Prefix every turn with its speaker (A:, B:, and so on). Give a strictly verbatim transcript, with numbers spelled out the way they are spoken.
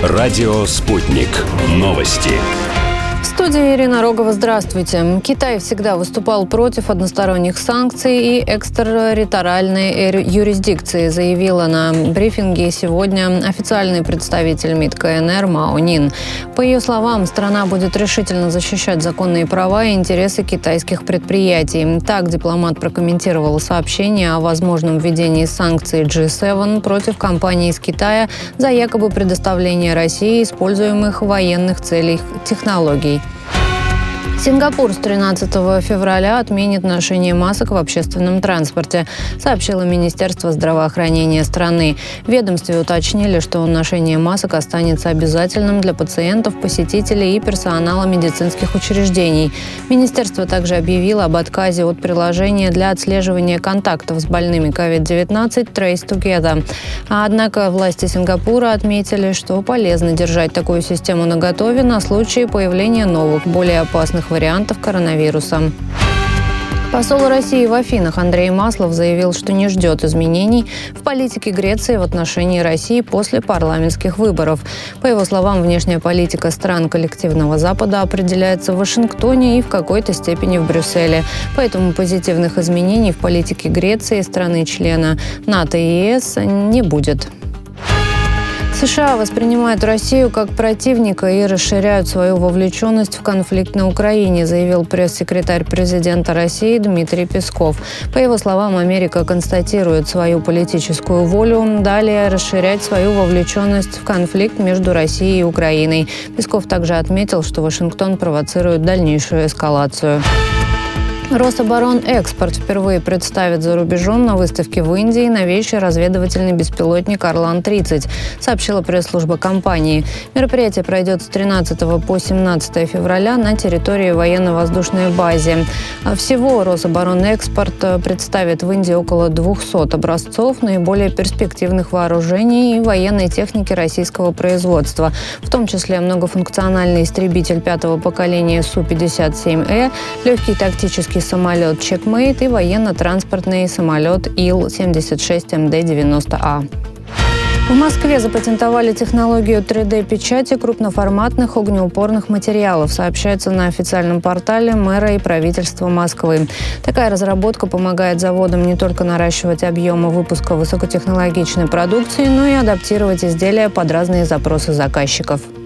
A: Радио «Спутник». Новости.
B: В студии Ирина Рогова. Здравствуйте. Китай всегда выступал против односторонних санкций и экстерриториальной юрисдикции, заявила на брифинге сегодня официальный представитель МИД КНР Мао Нин. По ее словам, страна будет решительно защищать законные права и интересы китайских предприятий. Так дипломат прокомментировал сообщение о возможном введении санкций джи семь против компаний из Китая за якобы предоставление России используемых в военных целях технологий. Сингапур с тринадцатого февраля отменит ношение масок в общественном транспорте, сообщило Министерство здравоохранения страны. В ведомстве уточнили, что ношение масок останется обязательным для пациентов, посетителей и персонала медицинских учреждений. Министерство также объявило об отказе от приложения для отслеживания контактов с больными ковид девятнадцать Trace Together. Однако власти Сингапура отметили, что полезно держать такую систему наготове на случай появления новых, более опасных вариантов коронавируса. Посол России в Афинах Андрей Маслов заявил, что не ждет изменений в политике Греции в отношении России после парламентских выборов. По его словам, внешняя политика стран коллективного Запада определяется в Вашингтоне и в какой-то степени в Брюсселе. Поэтому позитивных изменений в политике Греции, страны-члена НАТО и ЕС, не будет. США воспринимают Россию как противника и расширяют свою вовлеченность в конфликт на Украине, заявил пресс-секретарь президента России Дмитрий Песков. По его словам, Америка констатирует свою политическую волю далее расширять свою вовлеченность в конфликт между Россией и Украиной. Песков также отметил, что Вашингтон провоцирует дальнейшую эскалацию. Рособоронэкспорт впервые представит за рубежом на выставке в Индии новейший разведывательный беспилотник Орлан тридцать, сообщила пресс-служба компании. Мероприятие пройдет с тринадцатого по семнадцатое февраля на территории военно-воздушной базы. Всего Рособоронэкспорт представит в Индии около двухсот образцов наиболее перспективных вооружений и военной техники российского производства, в том числе многофункциональный истребитель пятого поколения Су пятьдесят семь Э, легкий тактический самолет «Чекмейт» и военно-транспортный самолет Ил семьдесят шесть Эм Дэ девяносто А. В Москве запатентовали технологию три дэ печати крупноформатных огнеупорных материалов, сообщается на официальном портале мэра и правительства Москвы. Такая разработка помогает заводам не только наращивать объемы выпуска высокотехнологичной продукции, но и адаптировать изделия под разные запросы заказчиков.